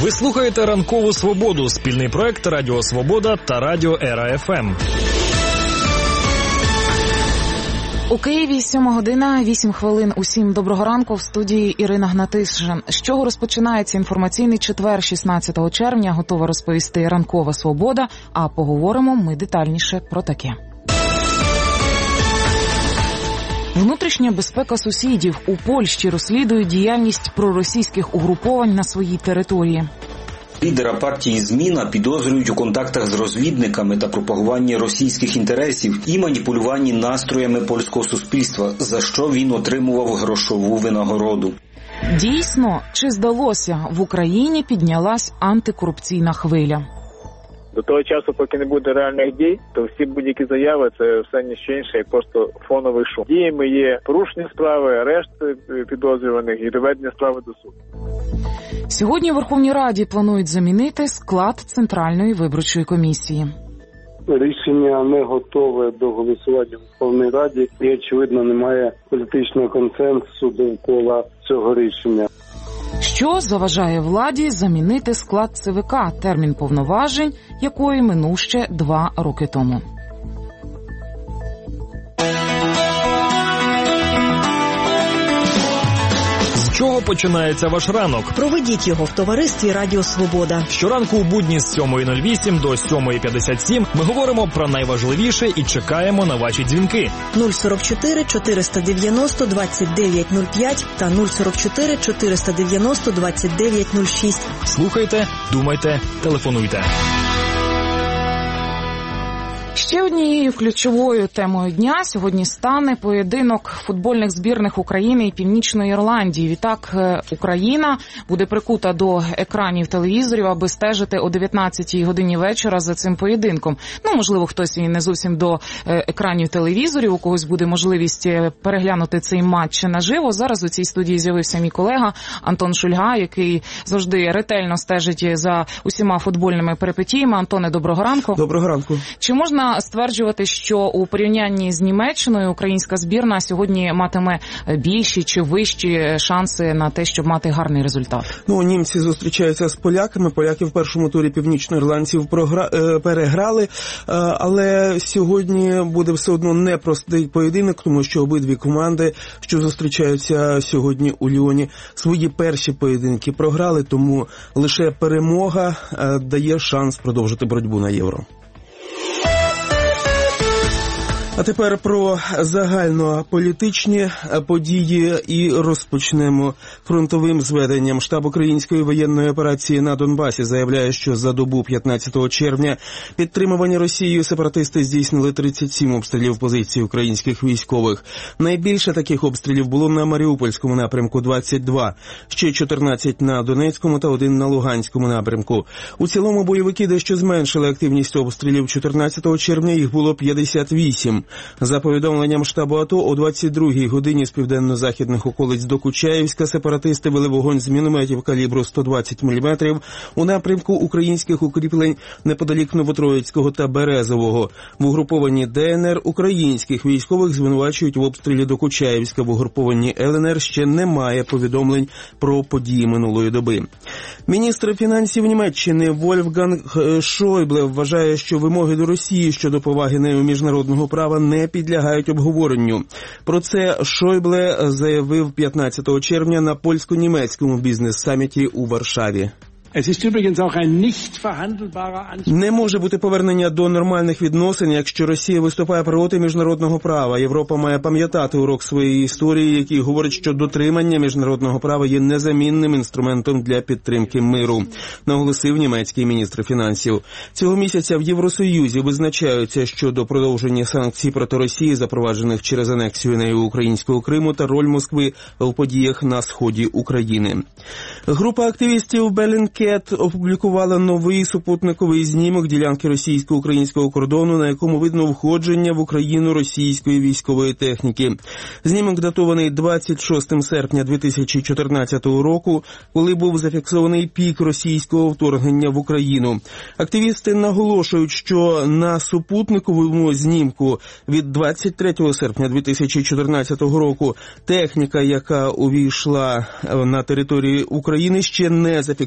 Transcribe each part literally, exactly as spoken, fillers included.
Ви слухаєте «Ранкову Свободу» – спільний проект Радіо Свобода та Радіо Ера-ФМ. У Києві сьома година, вісім хвилин. Усім доброго ранку. В студії Ірина Гнатиш. З чого розпочинається інформаційний четвер, шістнадцятого червня, готова розповісти «Ранкова Свобода», а поговоримо ми детальніше про таке. Внутрішня безпека сусідів. У Польщі розслідують діяльність проросійських угруповань на своїй території. Лідера партії «Зміна» підозрюють у контактах з розвідниками та пропагуванні російських інтересів і маніпулюванні настроями польського суспільства, за що він отримував грошову винагороду. Дійсно, чи здалося, в Україні піднялась антикорупційна хвиля? До того часу, поки не буде реальних дій, то всі будь-які заяви – це все ніщо інше, як просто фоновий шум. Діями є порушення справи, арешт підозрюваних і доведення справи до суду. Сьогодні у Верховній Раді планують замінити склад Центральної виборчої комісії. Рішення не готове до голосування в Верховній Раді і, очевидно, немає політичного консенсусу довкола цього рішення. Що заважає владі замінити склад ЦВК, термін повноважень якої минув ще два роки тому? З чого починається ваш ранок? Проведіть його в товаристві Радіо Свобода. Щоранку у будні з сьомої нуль вісім до сьомої п'ятдесят сім ми говоримо про найважливіше і чекаємо на ваші дзвінки. нуль сорок чотири чотириста дев'яносто двадцять дев'ять нуль п'ять та нуль сорок чотири чотириста дев'яносто двадцять дев'ять нуль шість. Слухайте, думайте, телефонуйте. Ще однією ключовою темою дня сьогодні стане поєдинок футбольних збірних України і Північної Ірландії. Відтак Україна буде прикута до екранів телевізорів, аби стежити о дев'ятнадцятій годині вечора за цим поєдинком. Ну, можливо, хтось і не зовсім до екранів телевізорів, у когось буде можливість переглянути цей матч наживо. Зараз у цій студії з'явився мій колега Антон Шульга, який завжди ретельно стежить за усіма футбольними перипетіями. Антоне, доброго ранку. Доброго ранку. Чи можна стверджувати, що у порівнянні з Німеччиною українська збірна сьогодні матиме більші чи вищі шанси на те, щоб мати гарний результат? Ну, німці зустрічаються з поляками. Поляки в першому турі північноірландців програ... переграли, але сьогодні буде все одно непростий поєдинок, тому що обидві команди, що зустрічаються сьогодні у Ліоні, свої перші поєдинки програли, тому лише перемога дає шанс продовжити боротьбу на Євро. А тепер про загальнополітичні події і розпочнемо фронтовим зведенням. Штаб української воєнної операції на Донбасі заявляє, що за добу п'ятнадцятого червня підтримувані Росією сепаратисти здійснили тридцять сім обстрілів позицій українських військових. Найбільше таких обстрілів було на Маріупольському напрямку – двадцять два, ще чотирнадцять на Донецькому та один на Луганському напрямку. У цілому бойовики дещо зменшили активність обстрілів. чотирнадцятого червня їх було п'ятдесят вісім. За повідомленням штабу АТО, о двадцять другій годині з південно-західних околиць до Кучаєвська сепаратисти вели вогонь з мінометів калібру сто двадцять міліметрів у напрямку українських укріплень неподалік Новотроїцького та Березового. В угрупованні ДНР українських військових звинувачують в обстрілі до Кучаєвська. В угрупованні ЛНР ще немає повідомлень про події минулої доби. Міністр фінансів Німеччини Вольфганг Шойбле вважає, що вимоги до Росії щодо поваги нею міжнародного права не підлягають обговоренню. Про це Шойбле заявив п'ятнадцятого червня на польсько-німецькому бізнес-саміті у Варшаві. Не може бути повернення до нормальних відносин, якщо Росія виступає проти міжнародного права. Європа має пам'ятати урок своєї історії, який говорить, що дотримання міжнародного права є незамінним інструментом для підтримки миру, наголосив німецький міністр фінансів. Цього місяця в Євросоюзі визначаються щодо продовження санкцій проти Росії, запроваджених через анексію нею українського Криму та роль Москви в подіях на сході України. Група активістів Белінке опублікувала новий супутниковий знімок ділянки російсько-українського кордону, на якому видно входження в Україну російської військової техніки. Знімок датований двадцять шостого серпня дві тисячі чотирнадцятого року, коли був зафіксований пік російського вторгнення в Україну. Активісти наголошують, що на супутниковому знімку від двадцять третього серпня дві тисячі чотирнадцятого року техніка, яка увійшла на територію України, ще не зафіксовано.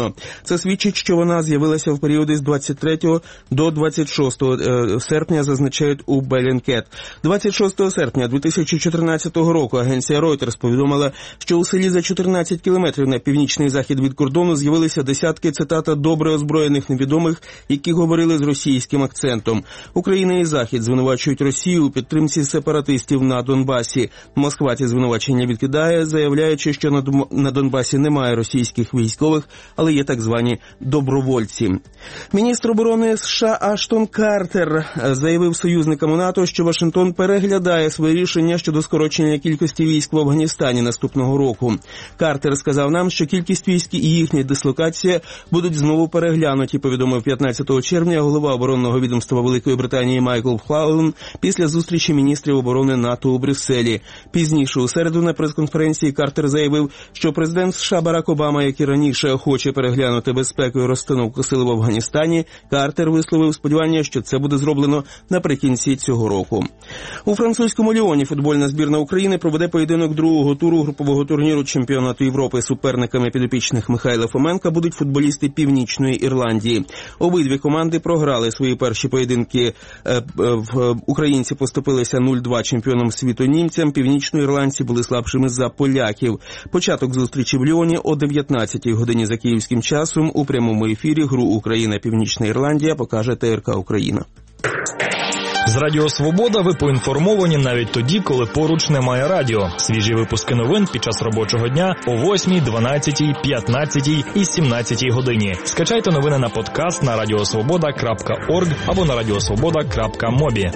офіційно. Це свідчить, що вона з'явилася в періоди з двадцять третього до двадцять шостого серпня, зазначають у Bellingcat. двадцять шостого серпня дві тисячі чотирнадцятого року агенція Reuters повідомила, що у селі за чотирнадцять кілометрів на північний захід від кордону з'явилися десятки, цитата, добре озброєних невідомих, які говорили з російським акцентом. Україна і Захід звинувачують Росію у підтримці сепаратистів на Донбасі. Москва ці звинувачення відкидає, заявляючи, що на Донбасі немає російських військових, але є так звані добровольці. Міністр оборони США Аштон Картер заявив союзникам у НАТО, що Вашингтон переглядає своє рішення щодо скорочення кількості військ в Афганістані наступного року. Картер сказав нам, що кількість військ і їхня дислокація будуть знову переглянуті, повідомив п'ятнадцятого червня голова оборонного відомства Великої Британії Майкл Флаун після зустрічі міністрів оборони НАТО у Брюсселі. Пізніше у середу на прес-конференції Картер заявив, що президент США Барак Обама, як і раніше, хоче переглянути безпеку і розстановку сил в Афганістані. Картер висловив сподівання, що це буде зроблено наприкінці цього року. У французькому Ліоні футбольна збірна України проведе поєдинок другого туру групового турніру чемпіонату Європи. Суперниками підопічних Михайла Фоменка будуть футболісти Північної Ірландії. Обидві команди програли свої перші поєдинки. Українці поступилися нуль-два чемпіоном світу німцям, північноірландці були слабшими за поляків. Початок зустрічі в Ліоні о дев'ятнадцятій годині за київським часом. У прямому ефірі гру Україна-Північна Ірландія покаже ТРК Україна. З Радіо Свобода ви поінформовані навіть тоді, коли поруч немає радіо. Свіжі випуски новин під час робочого дня о восьмій, дванадцятій, п'ятнадцятій і сімнадцятій годині. Скачайте новини на подкаст на радіосвобода крапка орг або на радіосвобода крапка мобі.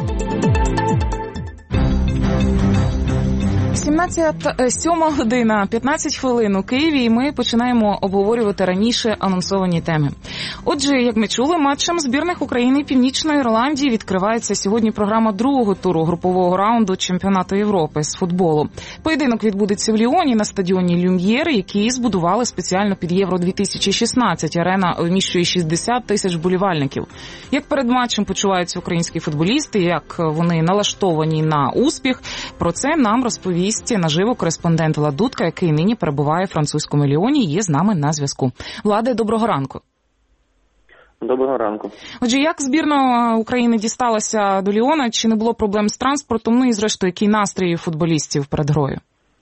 сьома година, п'ятнадцять хвилин у Києві, і ми починаємо обговорювати раніше анонсовані теми. Отже, як ми чули, матчем збірних України і Північної Ірландії відкривається сьогодні програма другого туру групового раунду чемпіонату Європи з футболу. Поєдинок відбудеться в Ліоні на стадіоні Люм'єр, який збудували спеціально під Євро дві тисячі шістнадцять. Арена вміщує шістдесят тисяч вболівальників. Як перед матчем почуваються українські футболісти, як вони налаштовані на успіх, про це нам розповість наживо кореспондент Влад Дудка, який нині перебуває в французькому Ліоні і є з нами на зв'язку. Владе, доброго ранку. Доброго ранку. Отже, як збірна України дісталася до Ліона? Чи не було проблем з транспортом? Ну і, зрештою, який настрій футболістів перед грою?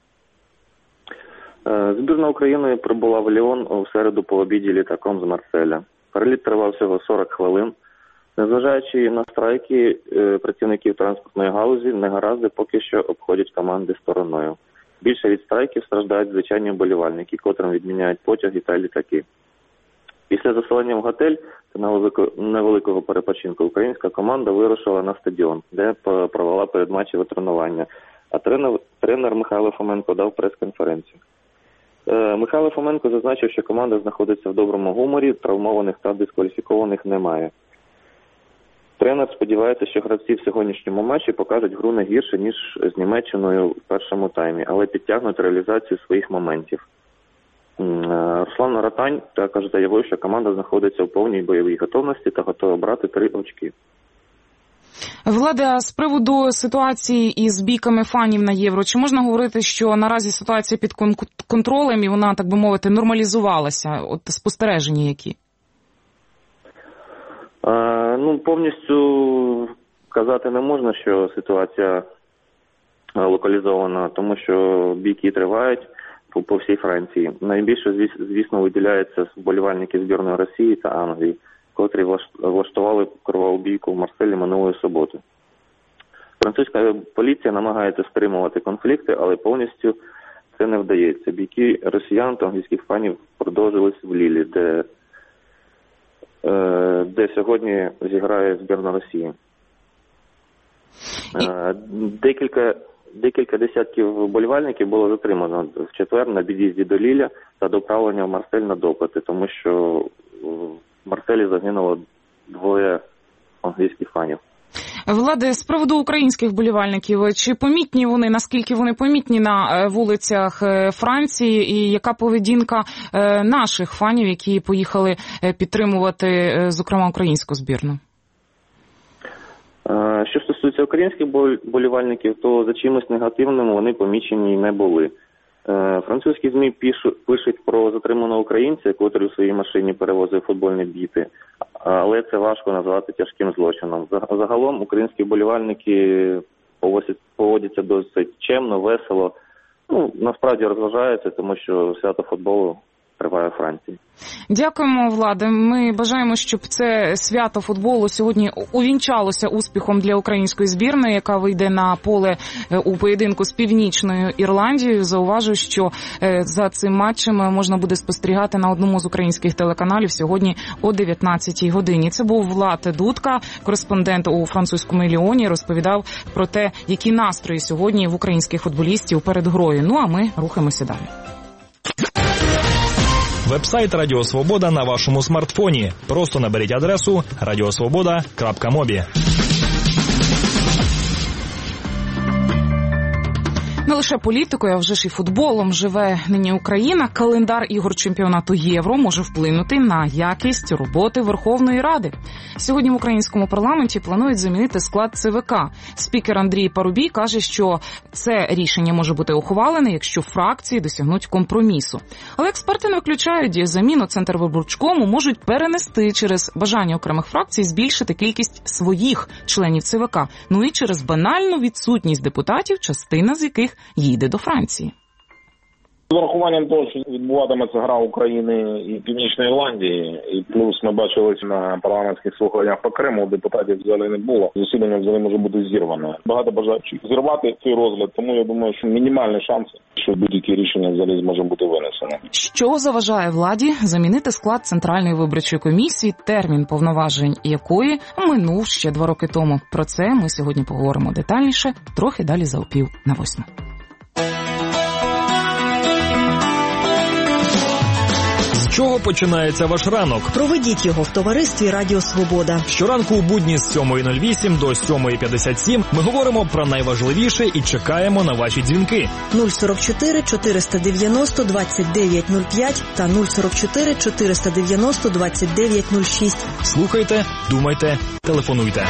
Збірна України прибула в Ліон у середу по обіді літаком з Марселя. Переліт тривав всього сорок хвилин. Незважаючи на страйки працівників транспортної галузі, негаразди поки що обходять команди стороною. Більше від страйків страждають звичайні вболівальники, котрим відміняють потяги та літаки. Після заселення в готель та невеликого перепочинку українська команда вирушила на стадіон, де провела передматчеве тренування, а тренер, тренер Михайло Фоменко дав прес-конференцію. Михайло Фоменко зазначив, що команда знаходиться в доброму гуморі, травмованих та дискваліфікованих немає. Тренер сподівається, що гравці в сьогоднішньому матчі покажуть гру не гірше, ніж з Німеччиною в першому таймі, але підтягнуть реалізацію своїх моментів. Руслан Ротань також заявив, що команда знаходиться в повній бойовій готовності та готова брати три очки. Владе, а з приводу ситуації із бійками фанів на Євро, чи можна говорити, що наразі ситуація під контролем і вона, так би мовити, нормалізувалася? От спостереження які? А, ну, повністю казати не можна, що ситуація локалізована, тому що бійки тривають по, по всій Франції. Найбільше, звісно, виділяються вболівальники збірної Росії та Англії, котрі влаштували кроваву бійку в Марселі минулої суботи. Французька поліція намагається стримувати конфлікти, але повністю це не вдається. Бійки росіян та англійських фанів продовжились в Лілі, де, де сьогодні зіграє збірна Росії. Декілька, декілька десятків вболівальників було затримано в четвер на під'їзді до Ліля та доправлення в Марсель на допити, тому що в Марселі загинуло двоє англійських фанів. Владе, з приводу українських вболівальників, чи помітні вони, наскільки вони помітні на вулицях Франції, і яка поведінка наших фанів, які поїхали підтримувати, зокрема, українську збірну? Що стосується українських вболівальників, то за чимось негативним вони помічені не були. Французькі ЗМІ пишуть про затриманого українця, котрий у своїй машині перевозив футбольні біти, але це важко назвати тяжким злочином. Загалом українські вболівальники поводяться досить чемно, весело. Ну, насправді розважаються, тому що свято футболу триває у Франції. Дякуємо, Владе. Ми бажаємо, щоб це свято футболу сьогодні увінчалося успіхом для української збірної, яка вийде на поле у поєдинку з Північною Ірландією. Зауважу, що за цим матчем можна буде спостерігати на одному з українських телеканалів сьогодні о дев'ятнадцятій годині. Це був Влад Дудка, кореспондент у французькому Ліоні, розповідав про те, які настрої сьогодні в українських футболістів перед грою. Ну, а ми рухаємося далі. Вебсайт Радіо Свобода на вашому смартфоні. Просто наберіть адресу радіосвобода крапка мобі. Не лише політикою, а вже ж і футболом живе нині Україна. Календар ігор чемпіонату Євро може вплинути на якість роботи Верховної Ради. Сьогодні в українському парламенті планують замінити склад ЦВК. Спікер Андрій Парубій каже, що це рішення може бути ухвалене, якщо фракції досягнуть компромісу. Але експерти не виключають, заміну Центрвиборчкому можуть перенести через бажання окремих фракцій збільшити кількість своїх членів ЦВК. Ну і через банальну відсутність депутатів, частина з яких їде до Франції. З урахуванням того, що відбуватиметься гра України і Північної Ірландії, і плюс ми бачили на парламентських слуханнях по Криму, депутатів взагалі не було, засідання взагалі може бути зірване. Багато бажаючих зірвати цей розгляд, тому я думаю, що мінімальні шанси, що будь-які рішення взагалі зможе бути винесено. Що заважає владі замінити склад Центральної виборчої комісії, термін повноважень якої минув ще два роки тому? Про це ми сьогодні поговоримо детальніше, трохи далі за опів на восьму. З чого починається ваш ранок? Проведіть його в товаристві Радіо Свобода. Щоранку у будні з сьомої нуль вісім до сьомої п'ятдесят сім ми говоримо про найважливіше і чекаємо на ваші дзвінки. нуль сорок чотири чотириста дев'яносто двадцять дев'ять нуль п'ять та нуль сорок чотири чотириста дев'яносто двадцять дев'ять нуль шість. Слухайте, думайте, телефонуйте.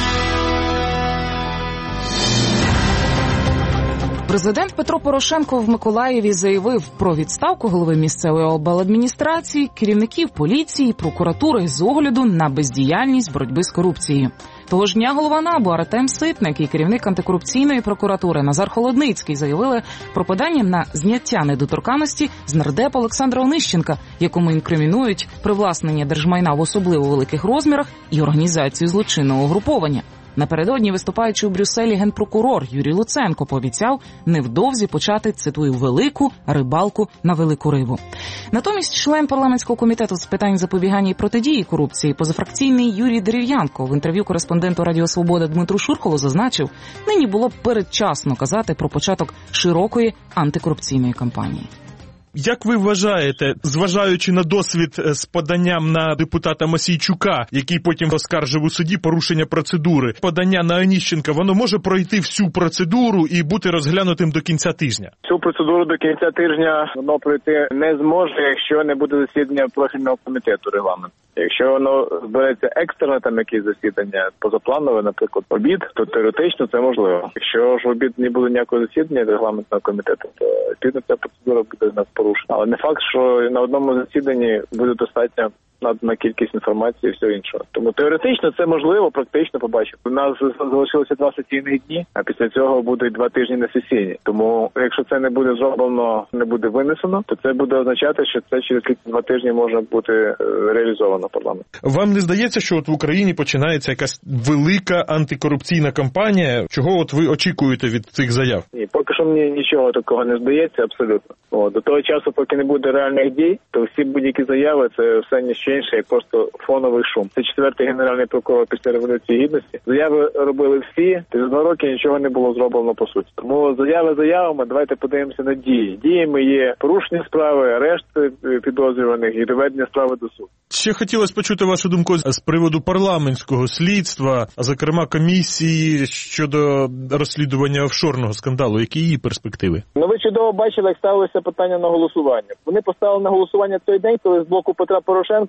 Президент Петро Порошенко в Миколаєві заявив про відставку голови місцевої обладміністрації, керівників поліції, прокуратури з огляду на бездіяльність боротьби з корупцією. Того ж дня голова НАБУ Артем Ситник і керівник антикорупційної прокуратури Назар Холодницький заявили про подання на зняття недоторканності з нардепа Олександра Онищенка, якому інкримінують привласнення держмайна в особливо великих розмірах і організацію злочинного угруповання. Напередодні, виступаючи у Брюсселі, генпрокурор Юрій Луценко пообіцяв невдовзі почати, цитую, велику рибалку на велику рибу. Натомість член парламентського комітету з питань запобігання і протидії корупції, позафракційний Юрій Дерев'янко в інтерв'ю кореспонденту Радіо Свобода Дмитру Шурхолу зазначив, нині було передчасно казати про початок широкої антикорупційної кампанії. Як ви вважаєте, зважаючи на досвід з поданням на депутата Мосійчука, який потім оскаржив у суді порушення процедури, подання на Онищенка, воно може пройти всю процедуру і бути розглянутим до кінця тижня? Цю процедуру до кінця тижня воно пройти не зможе, якщо не буде засідання профільного комітету регламенту. Якщо воно збереться екстерне, там якісь засідання позапланове, наприклад, обід, то теоретично це можливо. Якщо ж в обід не буде ніякого засідання регламентного комітету, то відповідно ця процедура буде в нас порушена. Але не факт, що на одному засіданні буде достатньо на кількість інформації і все інше. Тому теоретично це можливо, практично побачимо. У нас залишилося два сесійних дні, а після цього будуть два тижні не сесійні. Тому якщо це не буде зроблено, не буде винесено, то це буде означати, що це через два тижні може бути реалізовано парламент. Вам не здається, що от в Україні починається якась велика антикорупційна кампанія? Чого от ви очікуєте від цих заяв? Ні, поки що мені нічого такого не здається, абсолютно. О, до того часу, поки не буде реальних дій, то всі будь-які заяви – це все ніщо інше, як просто фоновий шум. Це четвертий генеральний прокурор після Революції Гідності. Заяви робили всі, за два роки нічого не було зроблено по суті. Тому заяви заявами, давайте подивимося на дії. Діями є порушення справи, арешт підозрюваних і доведення справи до суду. Ще хотілося почути вашу думку з приводу парламентського слідства, а зокрема комісії щодо розслідування офшорного скандалу. Які її перспективи? Ну ви чудово бачили, як ставилося питання на голосування. Вони поставили на голосування той день, коли з блоку Петра Порошенка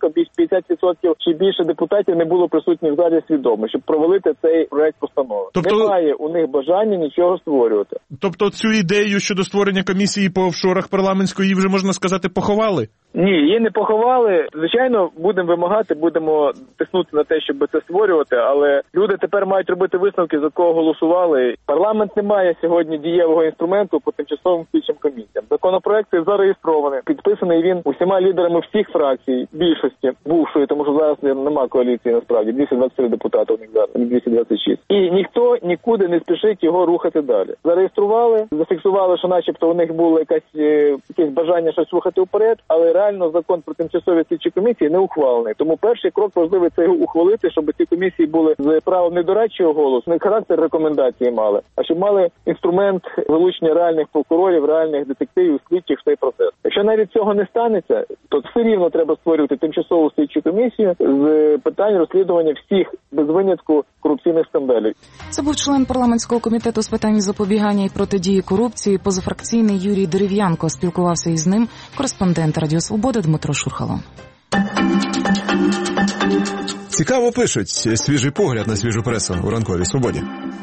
приїхав п'ятдесят відсотків чи більше депутатів не було присутніх в залі свідомо, щоб провалити цей проект постанови. Тобто... Немає у них бажання нічого створювати. Тобто цю ідею щодо створення комісії по офшорах парламентської вже, можна сказати, поховали? Ні, її не поховали. Звичайно, будемо вимагати, будемо тиснути на те, щоб це створювати, але люди тепер мають робити висновки, за кого голосували. Парламент не має сьогодні дієвого інструменту по тимчасовим слідчим комісіям. Законопроект зареєстрований, підписаний він усіма лідерами всіх фракцій, більшості бувшої, тому що зараз немає коаліції насправді, двісті двадцять три депутати у них зараз, двісті двадцять шість. І ніхто нікуди не спішить його рухати далі. Зареєстрували, зафіксували, що начебто у них було якесь, якесь бажання щось рухати вперед, але реально закон про тимчасові слідчі комісії не ухвалений. Тому перший крок важливий це його ухвалити, щоб ці комісії були з правом не дорадчого голосу, не характер рекомендації мали, а щоб мали інструмент вилучення реальних прокурорів, реальних детективів, слідчих в цей процес. Якщо навіть цього не станеться, то все рівно треба створювати тимчасову слідчу комісію з питань розслідування всіх без винятку корупційних скандалів. Це був член парламентського комітету з питань запобігання і протидії корупції, позафракційний Юрій Дерев'янко. Спілкувався із ним кореспондент Радіо Свобода Дмитро Шурхало. Цікаво пишуть. Свіжий погляд на свіжу пресу у ранковій Свободі.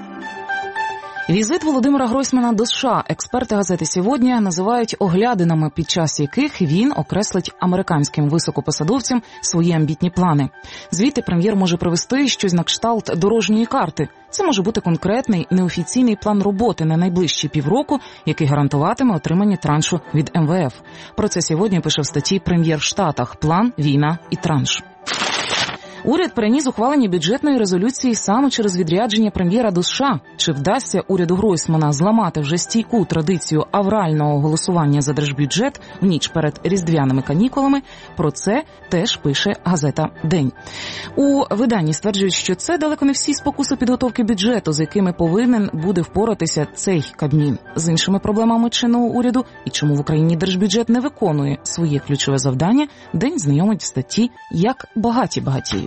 Візит Володимира Гройсмана до США експерти газети «Сьогодні» називають оглядинами, під час яких він окреслить американським високопосадовцям свої амбітні плани. Звідти прем'єр може привести щось на кшталт дорожньої карти. Це може бути конкретний, неофіційний план роботи на найближчі півроку, який гарантуватиме отримання траншу від ем ве еф. Про це сьогодні пише в статті «Прем'єр в Штатах. План, війна і транш». Уряд переніс ухвалення бюджетної резолюції саме через відрядження прем'єра до США. Чи вдасться уряду Гройсмана зламати вже стійку традицію аврального голосування за держбюджет в ніч перед різдвяними канікулами? Про це теж пише газета «День». У виданні стверджують, що це далеко не всі спокуси підготовки бюджету, з якими повинен буде впоратися цей Кабмін. З іншими проблемами чинного уряду і чому в Україні держбюджет не виконує своє ключове завдання, «День» знайомить в статті «Як багаті багатіють».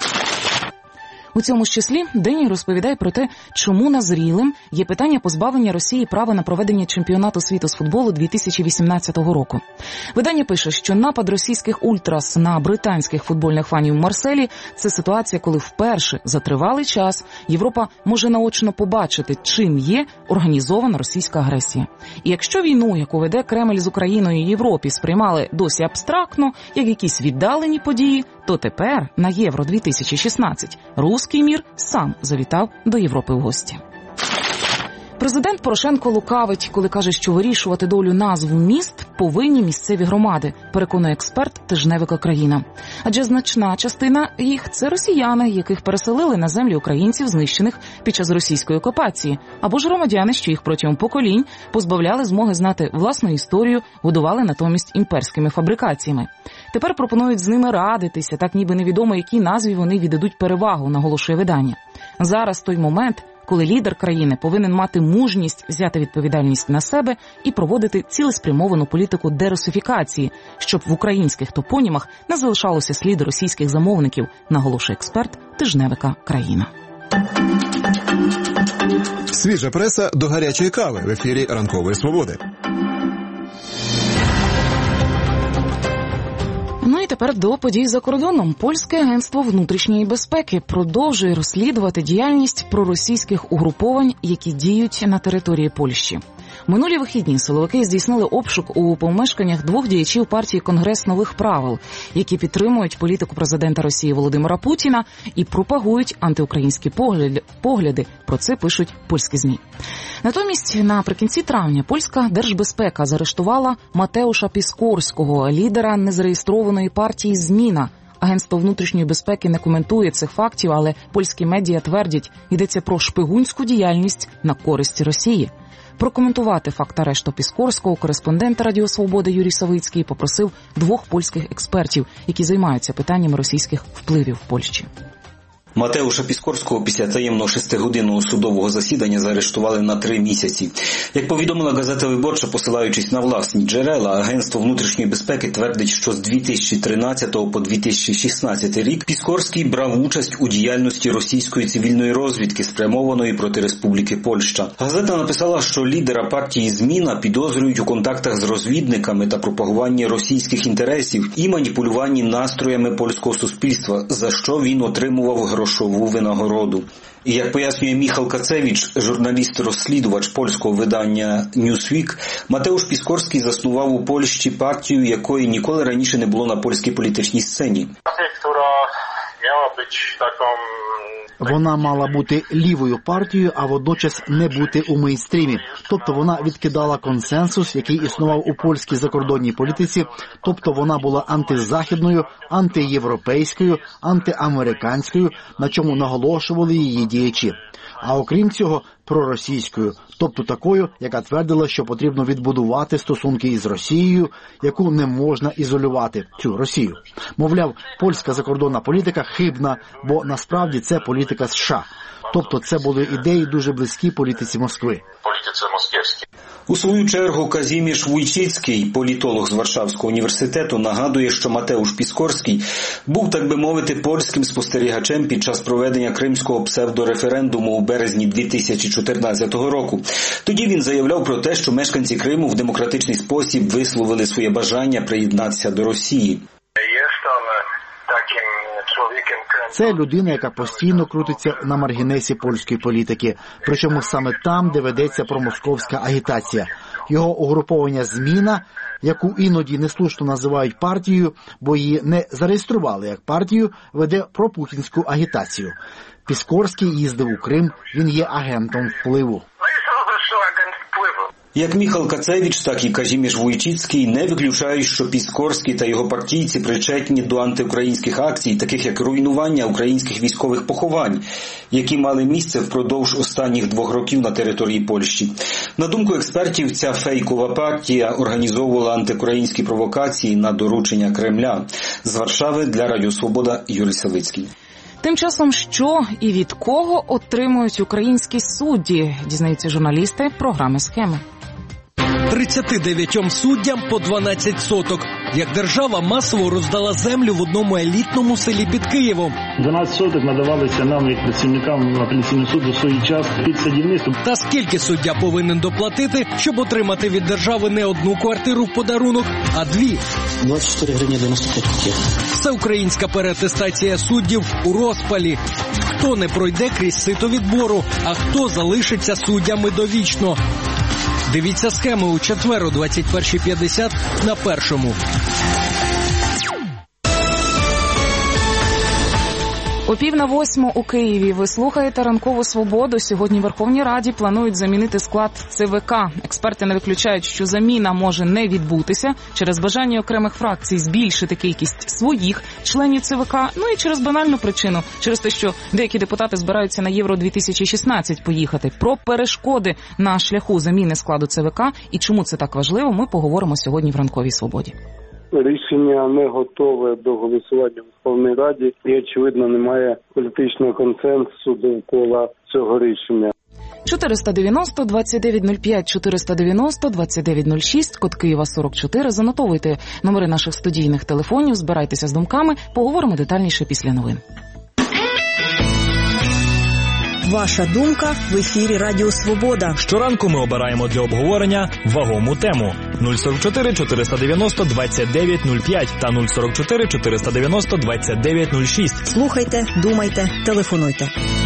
У цьому ж числі День розповідає про те, чому назрілим є питання позбавлення Росії права на проведення чемпіонату світу з футболу дві тисячі вісімнадцятого року. Видання пише, що напад російських ультрас на британських футбольних фанів в Марселі – це ситуація, коли вперше за тривалий час Європа може наочно побачити, чим є організована російська агресія. І якщо війну, яку веде Кремль з Україною і Європі, сприймали досі абстрактно, як якісь віддалені події, то тепер на Євро дві тисячі шістнадцять руський мір сам завітав до Європи в гості. Президент Порошенко лукавить, коли каже, що вирішувати долю назв міст повинні місцеві громади, переконує експерт тижневика «Країна». Адже значна частина їх – це росіяни, яких переселили на землі українців, знищених під час російської окупації, або ж громадяни, що їх протягом поколінь позбавляли змоги знати власну історію, годували натомість імперськими фабрикаціями. Тепер пропонують з ними радитися, так ніби невідомо, якій назві вони віддадуть перевагу, наголошує видання. Зараз той момент, коли лідер країни повинен мати мужність взяти відповідальність на себе і проводити цілеспрямовану політику дерусифікації, щоб в українських топонімах не залишалося сліду російських замовників, наголошує експерт тижневика «Країна». Свіжа преса до гарячої кави в ефірі Ранкової Свободи. Ну і тепер до подій за кордоном. Польське агентство внутрішньої безпеки продовжує розслідувати діяльність проросійських угруповань, які діють на території Польщі. Минулі вихідні силовики здійснили обшук у помешканнях двох діячів партії «Конгрес нових правил», які підтримують політику президента Росії Володимира Путіна і пропагують антиукраїнські погляди. погляди. Про це пишуть польські ЗМІ. Натомість наприкінці травня польська держбезпека заарештувала Матеуша Піскорського, лідера незареєстрованої партії «Зміна». Агентство внутрішньої безпеки не коментує цих фактів, але польські медіа твердять, йдеться про шпигунську діяльність на користь Росії. Прокоментувати факт арешту Піскорського кореспондент Радіо Свобода Юрій Савицький попросив двох польських експертів, які займаються питаннями російських впливів в Польщі. Матеуша Піскорського після таємного шестигодинного судового засідання заарештували на три місяці. Як повідомила газета «Виборча», посилаючись на власні джерела, Агентство внутрішньої безпеки твердить, що з дві тисячі тринадцятого по дві тисячі шістнадцятий рік Піскорський брав участь у діяльності російської цивільної розвідки, спрямованої проти Республіки Польща. Газета написала, що лідера партії «Зміна» підозрюють у контактах з розвідниками та пропагуванні російських інтересів і маніпулюванні настроями польського суспільства, за що він отримував грошову винагороду. І як пояснює Міхал Кацевич, журналіст-розслідувач польського видання Newsweek, Матеуш Піскорський заснував у Польщі партію, якої ніколи раніше не було на польській політичній сцені. Вона мала бути лівою партією, а водночас не бути у мейнстрімі. Тобто вона відкидала консенсус, який існував у польській закордонній політиці. Тобто вона була антизахідною, антиєвропейською, антиамериканською, на чому наголошували її діячі. А окрім цього, проросійською, тобто такою, яка твердила, що потрібно відбудувати стосунки із Росією, яку не можна ізолювати, цю Росію. Мовляв, польська закордонна політика хибна, бо насправді це політика США. Тобто це були ідеї дуже близькі політиці Москви. Політиці москівській. У свою чергу Казіміш Вуйчицький, політолог з Варшавського університету, нагадує, що Матеуш Піскорський був, так би мовити, польським спостерігачем під час проведення кримського псевдореферендуму у березні дві тисячі чотирнадцятого року. Тоді він заявляв про те, що мешканці Криму в демократичний спосіб висловили своє бажання приєднатися до Росії. Це людина, яка постійно крутиться на маргінесі польської політики, причому саме там, де ведеться промосковська агітація. Його угруповання «Зміна», яку іноді неслушно називають партією, бо її не зареєстрували як партію, веде пропутінську агітацію. Піскорський їздив у Крим, він є агентом впливу. Як Міхал Кацевич, так і Казіміш Вуйчицький не виключають, що Піскорський та його партійці причетні до антиукраїнських акцій, таких як руйнування українських військових поховань, які мали місце впродовж останніх двох років на території Польщі. На думку експертів, ця фейкова партія організовувала антиукраїнські провокації на доручення Кремля. З Варшави для Радіо Свобода Юрій Савицький. Тим часом, що і від кого отримують українські судді, дізнаються журналісти програми «Схеми». тридцяти дев'ятьом суддям по дванадцять соток. Як держава масово роздала землю в одному елітному селі під Києвом. дванадцять соток надавалися нам, як працівникам апеляційного суду, в свій час під садівництво. Та скільки суддя повинен доплатити, щоб отримати від держави не одну квартиру в подарунок, а дві? двадцять чотири гривні дев'яносто п'ять копійок. Всеукраїнська переатестація суддів у розпалі. Хто не пройде крізь сито відбору, а хто залишиться суддями довічно. Дивіться «Схеми» у четвер о двадцять перша п'ятдесят на Першому. О пів на восьму у Києві ви слухаєте «Ранкову свободу». Сьогодні в Верховній Раді планують замінити склад ЦВК. Експерти не виключають, що заміна може не відбутися через бажання окремих фракцій збільшити кількість своїх членів ЦВК, ну і через банальну причину, через те, що деякі депутати збираються на Євро дві тисячі шістнадцять поїхати. Про перешкоди на шляху заміни складу ЦВК і чому це так важливо, ми поговоримо сьогодні в «Ранковій свободі». Рішення не готове до голосування в Верховній Раді і, очевидно, немає політичного консенсусу довкола цього рішення. чотириста дев'яносто двадцять дев'ять нуль п'ять, чотириста дев'яносто двадцять дев'ять нуль шість, код Києва сорок чотири. Занотовуйте номери наших студійних телефонів, збирайтеся з думками, поговоримо детальніше після новин. Ваша думка в ефірі Радіо Свобода. Щоранку ми обираємо для обговорення вагому тему. нуль сорок чотири чотириста дев'яносто двадцять дев'ять нуль п'ять та нуль сорок чотири чотириста дев'яносто двадцять дев'ять нуль шість. Слухайте, думайте, телефонуйте.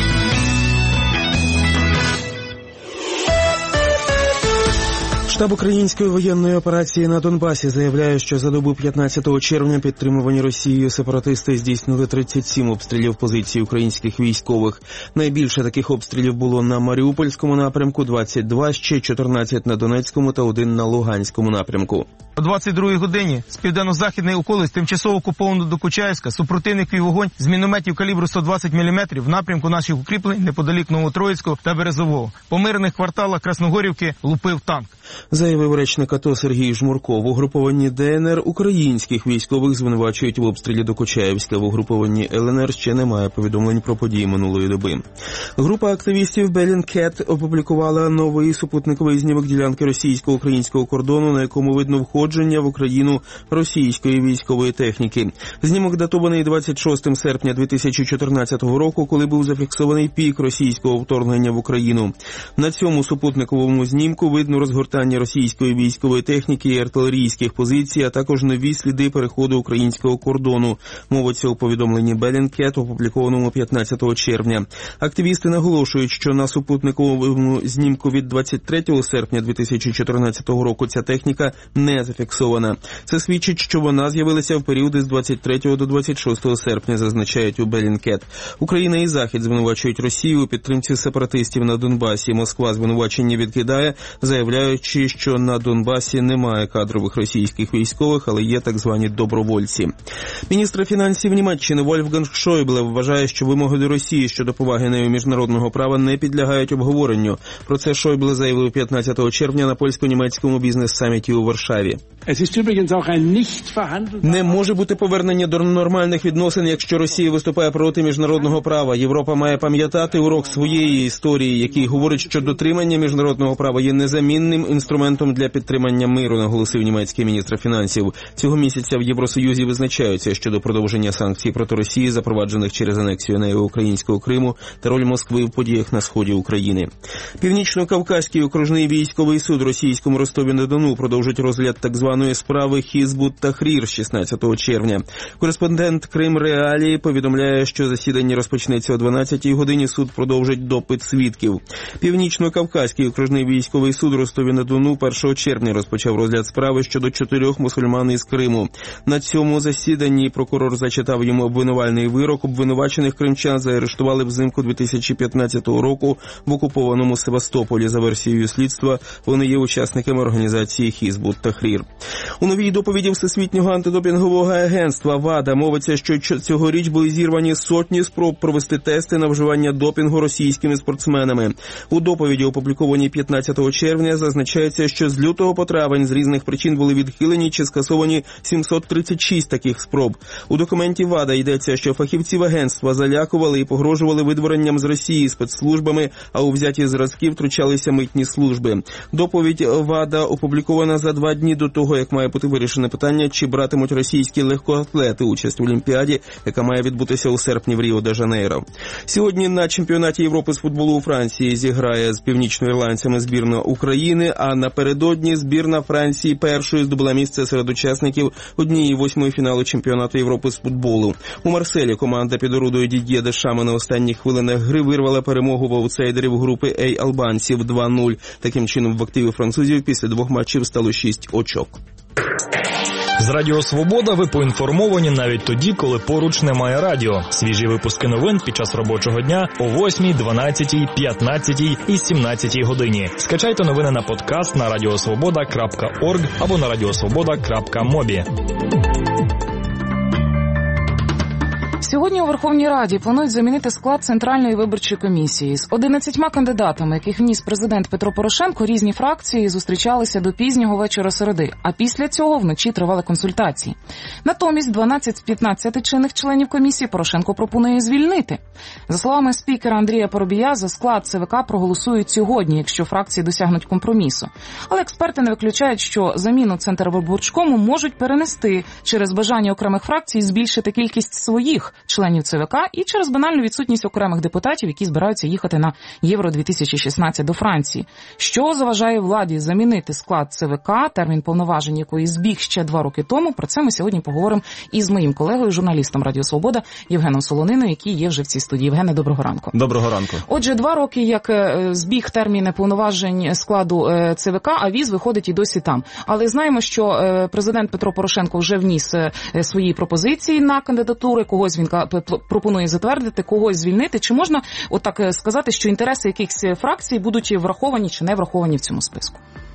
Штаб української воєнної операції на Донбасі заявляє, що за добу п'ятнадцятого червня підтримувані Росією сепаратисти здійснили тридцять сім обстрілів позицій українських військових. Найбільше таких обстрілів було на Маріупольському напрямку, двадцять два, ще чотирнадцять на Донецькому та один на Луганському напрямку. О двадцять другій годині з південно-західної околиць тимчасово окупованого Докучаєвська супротивник вів вогонь з мінометів калібру сто двадцять міліметрів в напрямку наших укріплень неподалік Новотроїцького та Березового. По мирних кварталах Красногорівки лупив танк. Заявив речник АТО Сергій Жмурко. В угрупованні ДНР українських військових звинувачують в обстрілі Докучаєвська. В угрупованні ЛНР ще немає повідомлень про події минулої доби. Група активістів Bellingcat опублікувала новий супутниковий знімок ділянки російсько-українського кордону, на якому видно входження в Україну російської військової техніки. Знімок датований двадцять шостого серпня дві тисячі чотирнадцятого року, коли був зафіксований пік російського вторгнення в Україну. На цьому супутниковому знімку видно розгортання російської військової техніки і артилерійських позицій, а також нові сліди переходу українського кордону. Мовиться у повідомленні Bellingcat, опублікованому п'ятнадцятого червня. Активісти наголошують, що на супутниковому знімку від двадцять третього серпня дві тисячі чотирнадцятого року ця техніка не зафіксована. Це свідчить, що вона з'явилася в періоди з двадцять третього до двадцять шостого серпня, зазначають у Bellingcat. Україна і Захід звинувачують Росію у підтримці сепаратистів на Донбасі. Москва звинувачення відкидає, заявляючи, що на Донбасі немає кадрових російських військових, але є так звані добровольці. Міністр фінансів Німеччини Вольфганг Шойбле вважає, що вимоги до Росії щодо поваги нею міжнародного права не підлягають обговоренню. Про це Шойбле заявив п'ятнадцятого червня на польсько-німецькому бізнес-саміті у Варшаві. Не може бути повернення до нормальних відносин, якщо Росія виступає проти міжнародного права. Європа має пам'ятати урок своєї історії, який говорить, що дотримання міжнародного права є незамінним інструментом для підтримання миру, наголосив німецький міністр фінансів. Цього місяця в Євросоюзі визначаються щодо продовження санкцій проти Росії, запроваджених через анексію нею українського Криму та роль Москви в подіях на сході України. Північно-Кавказький окружний військовий суд в російському Ростові-на-Дону продовжить розгляд так званої справи Хізбут Тахрір шістнадцятого червня. Кореспондент Крим Реалії повідомляє, що засідання розпочнеться о дванадцятій годині, суд продовжить допит свідків. Північно-Кавказький окружний військовий суд в Ростові-на-Дону першого червня розпочав розгляд справи щодо чотирьох мусульман із Криму. На цьому засіданні прокурор зачитав йому обвинувальний вирок. Обвинувачених кримчан заарештували взимку дві тисячі п'ятнадцятого року в окупованому Севастополі. За версією слідства, вони є учасниками організації Хізбут Тахрір. У новій доповіді Всесвітнього антидопінгового агентства ВАДА мовиться, що цьогоріч були зірвані сотні спроб провести тести на вживання допінгу російськими спортсменами. У доповіді, опублікованій п'ятнадцятого червня, зазначається, що з лютого по травень з різних причин були відхилені чи скасовані сімсот тридцять шість таких спроб. У документі ВАДА йдеться, що фахівців агентства залякували і погрожували видворенням з Росії спецслужбами, а у взяті зразки втручалися митні служби. Доповідь ВАДА опублікована за два дні до того, як має бути вирішене питання, чи братимуть російські легкоатлети участь в Олімпіаді, яка має відбутися у серпні в Ріо-де-Жанейро. Сьогодні на чемпіонаті Європи з футболу у Франції зіграє з північноірландцями збірна України, а напередодні збірна Франції першою здобула місце серед учасників однієї восьмої фіналу чемпіонату Європи з футболу. У Марселі команда під орудою Дід'є Дешама на останніх хвилинах гри вирвала перемогу в аутсайдерів групи А албанців два нуль. Таким чином в активі французів після двох матчів стало шість очок. З Радіо Свобода ви поінформовані навіть тоді, коли поруч немає радіо. Свіжі випуски новин під час робочого дня о восьмій, дванадцятій, п'ятнадцятій і сімнадцятій годині. Скачайте новини на подкаст на радіосвобода крапка орг або на радіосвобода крапка мобі. Сьогодні у Верховній Раді планують замінити склад Центральної виборчої комісії. З одинадцятьма кандидатами, яких вніс президент Петро Порошенко, різні фракції зустрічалися до пізнього вечора середи, а після цього вночі тривали консультації. Натомість дванадцять з п'ятнадцяти чинних членів комісії Порошенко пропонує звільнити. За словами спікера Андрія Парубія, за склад ЦВК проголосують сьогодні, якщо фракції досягнуть компромісу. Але експерти не виключають, що заміну Центрвиборчкому можуть перенести через бажання окремих фракцій збільшити кількість своїх членів ЦВК і через банальну відсутність окремих депутатів, які збираються їхати на Євро дві тисячі шістнадцять до Франції. Що заважає владі замінити склад ЦВК, термін повноважень якої збіг ще два роки тому? Про це ми сьогодні поговоримо із моїм колегою, журналістом Радіо Свобода Євгеном Солониною, який є вже в цій студії. Євгене, доброго ранку. Доброго ранку. Отже, два роки, як збіг терміни повноважень складу ЦВК, а віз виходить і досі там. Але знаємо, що президент Петро Порошенко вже вніс свої пропозиції на кандидатури, когось він пропонує затвердити, когось звільнити. Чи можна отак сказати, що інтереси якихось фракцій будуть враховані чи не враховані в цьому списку?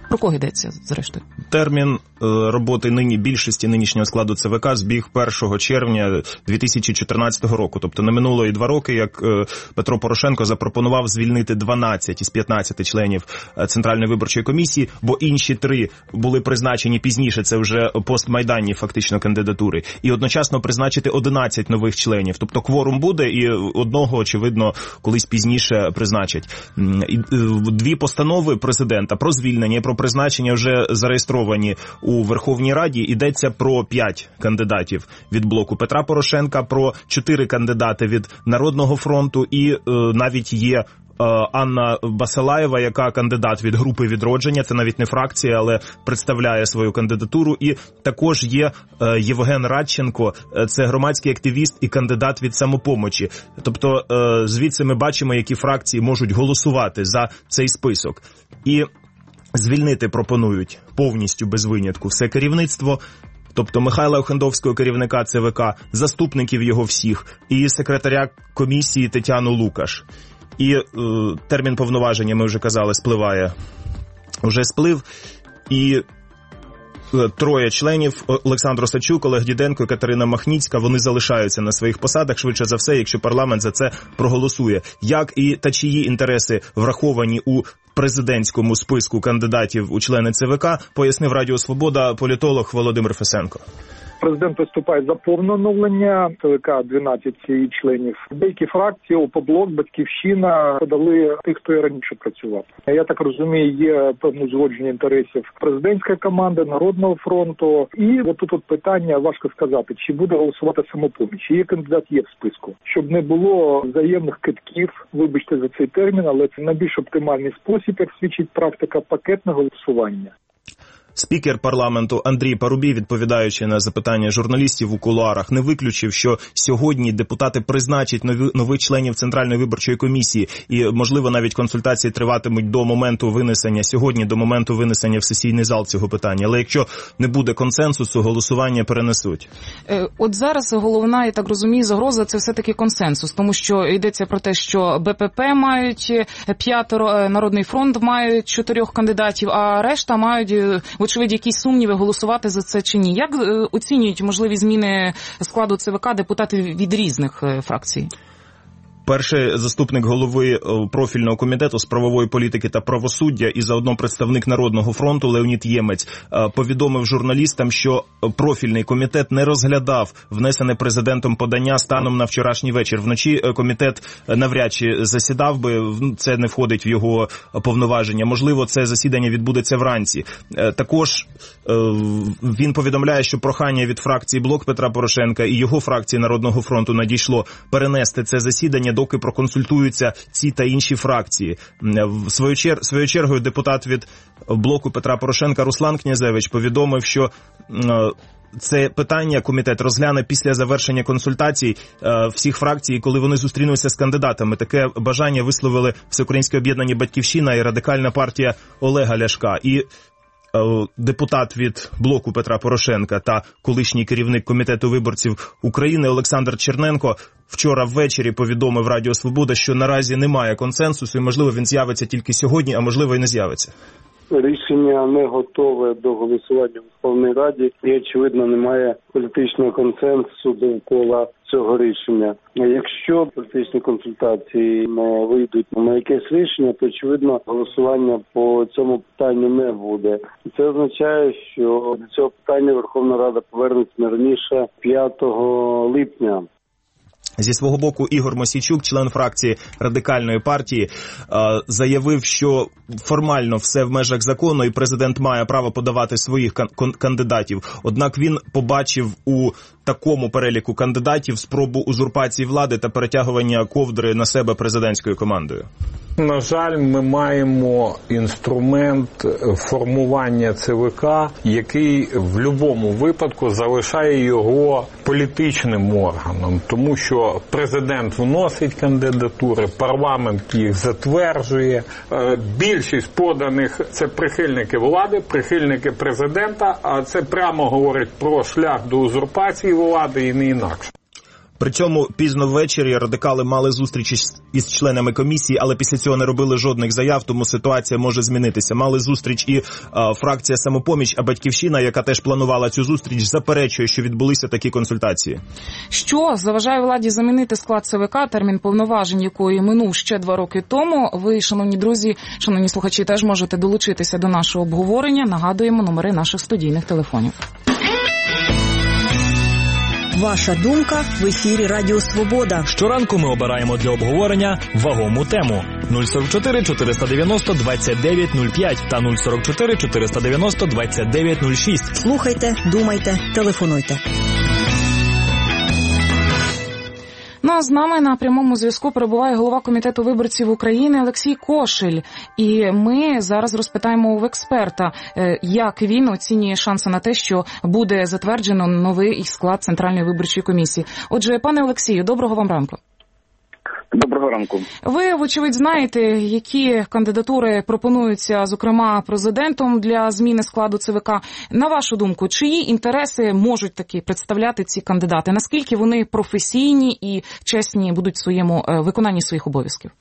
Про кого йдеться, зрештою? Термін роботи нині більшості нинішнього складу ЦВК збіг першого червня дві тисячі чотирнадцятого року. Тобто не минуло і два роки, як Петро Порошенко запропонував звільнити дванадцять із п'ятнадцяти членів Центральної виборчої комісії, бо інші три були призначені пізніше, це вже постмайданні фактично кандидатури, і одночасно призначити одинадцять нових членів. Тобто кворум буде, і одного, очевидно, колись пізніше призначать. Дві постанови президента про звільнення і про призначення вже зареєстровані у Верховній Раді. Йдеться про п'ять кандидатів від блоку Петра Порошенка, про чотири кандидати від Народного фронту, і е, навіть є Анна Басалаєва, яка кандидат від групи «Відродження», це навіть не фракція, але представляє свою кандидатуру. І також є Євген Радченко, це громадський активіст і кандидат від «Самопомочі». Тобто звідси ми бачимо, які фракції можуть голосувати за цей список. І звільнити пропонують повністю без винятку все керівництво, тобто Михайла Охендовського, керівника ЦВК, заступників його всіх, і секретаря комісії Тетяну Лукаш. І е, термін повноваження, ми вже казали, спливає, вже сплив, і е, троє членів, Олександр Осадчук, Олег Діденко і Катерина Махніцька, вони залишаються на своїх посадах, швидше за все, якщо парламент за це проголосує. Як і та чиї інтереси враховані у президентському списку кандидатів у члени ЦВК, пояснив Радіо Свобода політолог Володимир Фесенко. Президент виступає за повне оновлення ЦВК дванадцять членів. Деякі фракції, ОПОБЛОК, Батьківщина подали тих, хто і раніше працював. Я так розумію, є певне узгодження інтересів президентської команди, Народного фронту. І от тут от питання, важко сказати, чи буде голосувати Самопоміч, чи є кандидат є в списку. Щоб не було взаємних кидків, вибачте за цей термін, але це найбільш оптимальний спосіб, як свідчить практика, пакетне голосування. Спікер парламенту Андрій Парубій, відповідаючи на запитання журналістів у кулуарах, не виключив, що сьогодні депутати призначать нові, нових членів Центральної виборчої комісії, і, можливо, навіть консультації триватимуть до моменту винесення, сьогодні до моменту винесення в сесійний зал цього питання. Але якщо не буде консенсусу, голосування перенесуть. От зараз головна, я так розумію, загроза – це все-таки консенсус, тому що йдеться про те, що БПП мають п'ятеро, Народний фронт мають чотирьох кандидатів, а решта мають, очевидь, якісь сумніви, голосувати за це чи ні. Як оцінюють можливі зміни складу ЦВК депутати від різних фракцій? Перший заступник голови профільного комітету з правової політики та правосуддя і заодно представник Народного фронту Леонід Ємець повідомив журналістам, що профільний комітет не розглядав внесене президентом подання станом на вчорашній вечір. Вночі комітет навряд чи засідав би, це не входить в його повноваження. Можливо, це засідання відбудеться вранці. Також він повідомляє, що прохання від фракції «Блок» Петра Порошенка і його фракції Народного фронту надійшло перенести це засідання, доки проконсультуються ці та інші фракції. В свою, чер... свою чергою депутат від блоку Петра Порошенка Руслан Князевич повідомив, що це питання комітет розгляне після завершення консультацій всіх фракцій, коли вони зустрінуться з кандидатами. Таке бажання висловили Всеукраїнське об'єднання «Батьківщина» і Радикальна партія Олега Ляшка. І депутат від блоку Петра Порошенка та колишній керівник Комітету виборців України Олександр Черненко вчора ввечері повідомив Радіо Свобода, що наразі немає консенсусу і, можливо, він з'явиться тільки сьогодні, а можливо і не з'явиться. Рішення не готове до голосування в Верховній Раді і, очевидно, немає політичного консенсусу довкола цього рішення. Якщо політичні консультації не вийдуть на якесь рішення, то, очевидно, голосування по цьому питанню не буде. І це означає, що до цього питання Верховна Рада повернеться не раніше п'ятого липня. Зі свого боку Ігор Мосійчук, член фракції Радикальної партії, заявив, що формально все в межах закону і президент має право подавати своїх кандидатів. Однак він побачив у такому переліку кандидатів спробу узурпації влади та перетягування ковдри на себе президентською командою. На жаль, ми маємо інструмент формування ЦВК, який в будь-якому випадку залишає його політичним органом, тому що президент вносить кандидатури, парламент їх затверджує. Більшість поданих – це прихильники влади, прихильники президента, а це прямо говорить про шлях до узурпації влади і не інакше. При цьому пізно ввечері радикали мали зустріч із членами комісії, але після цього не робили жодних заяв, тому ситуація може змінитися. Мали зустріч і а, фракція «Самопоміч», а «Батьківщина», яка теж планувала цю зустріч, заперечує, що відбулися такі консультації. Що заважає владі замінити склад ЦВК, термін повноважень якої минув ще два роки тому? Ви, шановні друзі, шановні слухачі, теж можете долучитися до нашого обговорення. Нагадуємо номери наших студійних телефонів. Ваша думка в ефірі Радіо Свобода. Щоранку ми обираємо для обговорення вагому тему. нуль сорок чотири чотириста дев'яносто двадцять дев'ять нуль п'ять та нуль сорок чотири чотириста дев'яносто двадцять дев'ять нуль шість. Слухайте, думайте, телефонуйте. Ну, а з нами на прямому зв'язку перебуває голова Комітету виборців України Олексій Кошель. І ми зараз розпитаємо у експерта, як він оцінює шанси на те, що буде затверджено новий склад Центральної виборчої комісії. Отже, пане Олексію, доброго вам ранку. Доброго ранку. Ви, вочевидь, знаєте, які кандидатури пропонуються, зокрема, президентом для зміни складу ЦВК. На вашу думку, чиї інтереси можуть таки представляти ці кандидати? Наскільки вони професійні і чесні будуть в своєму виконанні своїх обов'язків?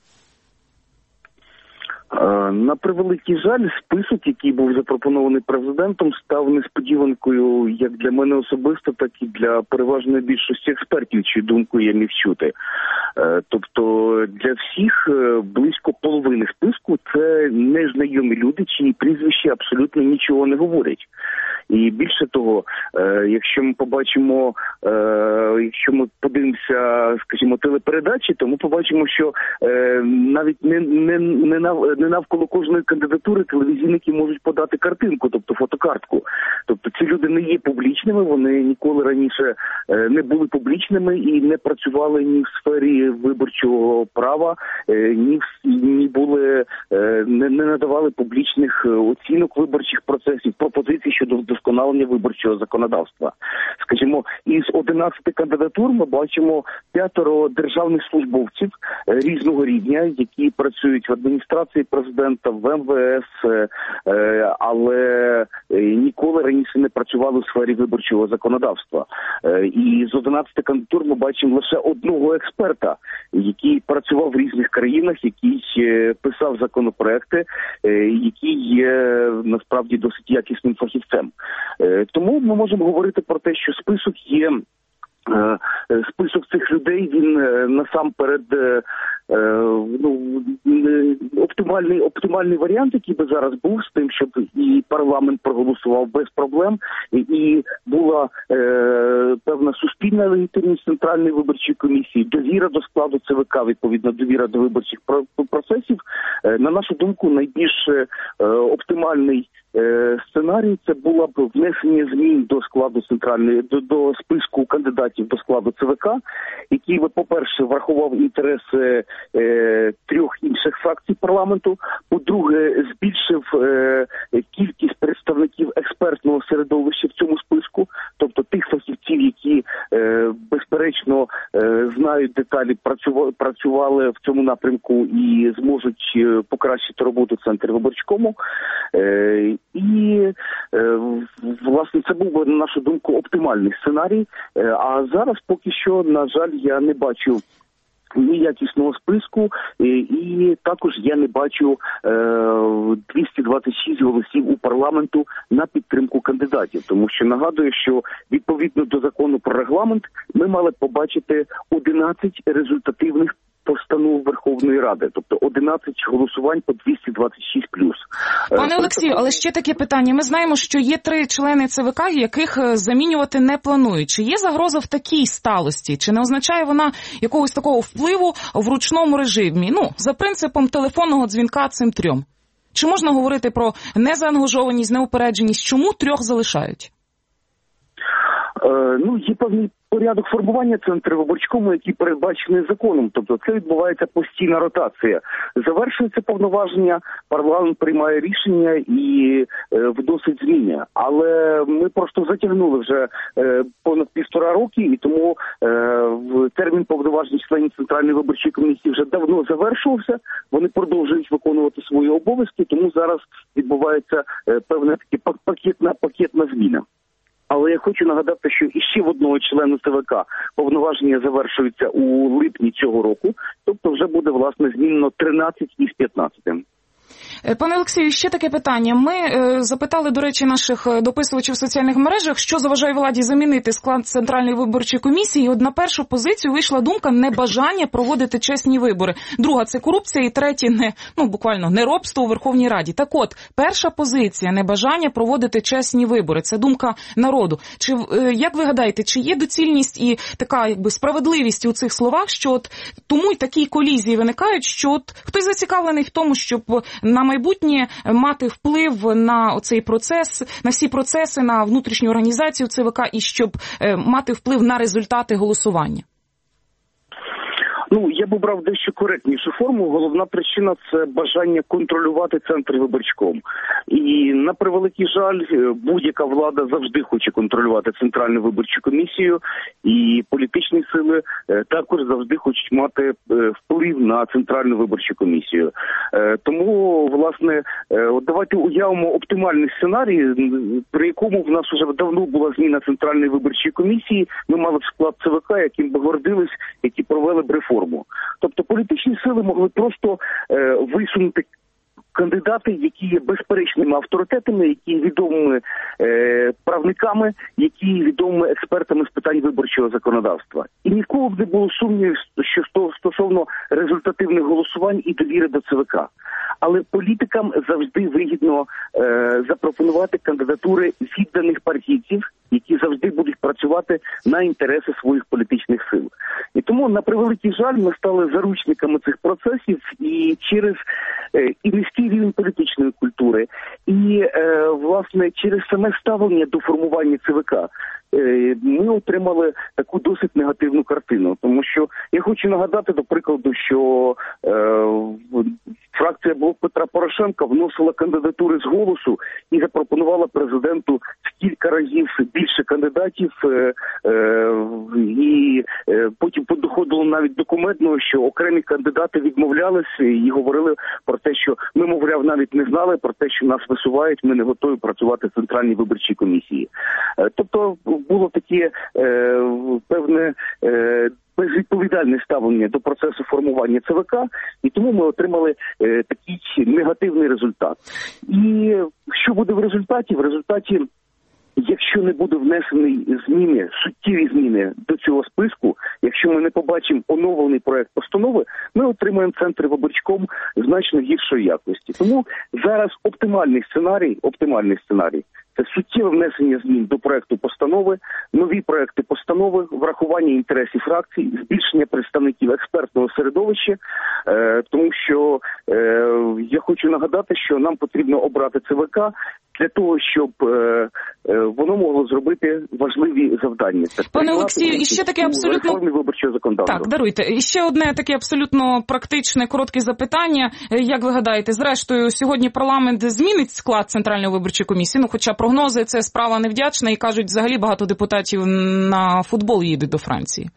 На превеликий жаль, список, який був запропонований президентом, став несподіванкою як для мене особисто, так і для переважної більшості експертів, чию думку я міг чути. Тобто для всіх близько половини списку це незнайомі люди, чиї прізвища абсолютно нічого не говорять. І більше того, якщо ми побачимо, якщо ми подивимося, скажімо, телепередачі, то ми побачимо, що навіть не, не, не, нав, не навколо кожної кандидатури телевізійники можуть подати картинку, тобто фотокартку. Тобто ці люди не є публічними, вони ніколи раніше не були публічними і не працювали ні в сфері виборчого права, ні, в, ні були, не, не надавали публічних оцінок виборчих процесів, пропозицій щодо вдосконалення виборчого законодавства. Скажімо, із одинадцяти кандидатур ми бачимо п'ятеро державних службовців різного рівня, які працюють в адміністрації президента, в ем ве ес, але ніколи раніше не працювали у сфері виборчого законодавства. І з одинадцяти кандидатур ми бачимо лише одного експерта, який працював в різних країнах, який писав законопроекти, який є насправді досить якісним фахівцем. Тому ми можемо говорити про те, що список є, список цих людей, він насамперед ну, оптимальний, оптимальний варіант, який би зараз був, з тим, щоб і парламент проголосував без проблем, і була е, певна суспільна легітимність Центральної виборчої комісії, довіра до складу ЦВК, відповідно, довіра до виборчих процесів. Е, на нашу думку, найбільш е, оптимальний е, сценарій це було б внесення змін до складу центральної, до, до списку кандидатів до складу ЦВК, який би, по-перше, врахував інтереси е, трьох інших фракцій парламенту, по-друге, збільшив е, кількість представників експертного середовища в цьому списку, тобто тих фахівців, які е, безперечно е, знають деталі, працювали, працювали в цьому напрямку і зможуть е, покращити роботу Центру виборчкому. Е, і, е, власне, це був би, на нашу думку, оптимальний сценарій. Е, а зараз поки що, на жаль, я не бачу ні якісного списку, і також я не бачу е, двісті двадцять шість голосів у парламенту на підтримку кандидатів. Тому що нагадую, що відповідно до закону про регламент ми мали побачити одинадцять результативних постанов Верховної Ради, тобто одинадцять голосувань по двісті двадцять шість плюс. Пане Олексію, але ще таке питання. Ми знаємо, що є три члени ЦВК, яких замінювати не планують. Чи є загроза в такій сталості? Чи не означає вона якогось такого впливу в ручному режимі? Ну, за принципом телефонного дзвінка цим трьом. Чи можна говорити про незаангажованість, неупередженість? Чому трьох залишають? Е, ну, є певний порядок формування Центру виборчкому, який передбачений законом. Тобто це відбувається постійна ротація. Завершується повноваження, парламент приймає рішення і е, вносить зміни. Але ми просто затягнули вже е, понад півтора роки, і тому е, в термін повноважень членів Центральної виборчої комісії вже давно завершувався. Вони продовжують виконувати свої обов'язки, тому зараз відбувається е, певна таки пакетна, пакетна зміна. Але я хочу нагадати, що іще в одного члена ЦВК повноваження завершуються у липні цього року, тобто вже буде, власне, змінено тринадцять із п'ятнадцяти. Пане Олексію, ще таке питання. Ми е, запитали, до речі, наших дописувачів в соціальних мережах, що заважає владі замінити склад Центральної виборчої комісії. І от на першу позицію вийшла думка небажання проводити чесні вибори. Друга – це корупція, і третє – не, ну, буквально неробство у Верховній Раді. Так от, перша позиція – небажання проводити чесні вибори. Це думка народу. Чи, е, як ви гадаєте, чи є доцільність і така, якби, справедливість у цих словах, що от тому й такі колізії виникають, що от хтось зацікавлений в тому, щоб на майбутнє мати вплив на оцей процес, на всі процеси, на внутрішню організацію ЦВК і щоб е, мати вплив на результати голосування? Ну, я б обрав дещо коректнішу форму. Головна причина – це бажання контролювати Центр виборчком. І, на превеликий жаль, будь-яка влада завжди хоче контролювати Центральну виборчу комісію, і політичні сили також завжди хочуть мати вплив на Центральну виборчу комісію. Тому, власне, от давайте уявимо оптимальний сценарій, при якому в нас вже давно була зміна Центральної виборчої комісії, ми мали б склад ЦВК, яким би гордились, які провели б реформу. Тобто політичні сили могли просто е, висунути кандидати, які є безперечними авторитетами, які є відомими е, правниками, які є відомими експертами з питань виборчого законодавства. І ніколи б не було сумнівів, що стосовно результативних голосувань і довіри до ЦВК. Але політикам завжди вигідно е, запропонувати кандидатури відданих партійців, які завжди будуть працювати на інтереси своїх політичних сил. І тому, на превеликий жаль, ми стали заручниками цих процесів і через е, і низький рівень політичної культури, і, е, власне, через саме ставлення до формування ЦВК е, ми отримали таку досить негативну картину. Тому що я хочу нагадати, до прикладу, що е, фракція Блок Петра Порошенка вносила кандидатури з голосу і запропонувала президенту в кілька разів більше кандидатів, е, е, і е, потім доходило навіть документно, що окремі кандидати відмовлялися і говорили про те, що ми, мовляв, навіть не знали про те, що нас висувають, ми не готові працювати в Центральній виборчій комісії. Е, тобто було таке е, певне е, безвідповідальне ставлення до процесу формування ЦВК, і тому ми отримали е, такий негативний результат. І що буде в результаті? В результаті, якщо не буде внесені зміни, суттєві зміни до цього списку, якщо ми не побачимо оновлений проект постанови, ми отримаємо Центр виборчком значно гіршої якості. Тому зараз оптимальний сценарій, оптимальний сценарій – це суттєве внесення змін до проекту постанови, нові проекти постанови, врахування інтересів фракцій, збільшення представників експертного середовища, е, тому що е, я хочу нагадати, що нам потрібно обрати ЦВК для того, щоб е, е, воно могло зробити важливі завдання. Це Пане Олексію, і ще таке абсолютно... реформі виборчого законодавства. Так, даруйте. І ще одне таке абсолютно практичне, коротке запитання. Як ви гадаєте, зрештою, сьогодні парламент змінить склад Центральної виборчої комісії? Ну, хоча прогнози – це справа невдячна, і кажуть, взагалі багато депутатів на футбол їдуть до Франції.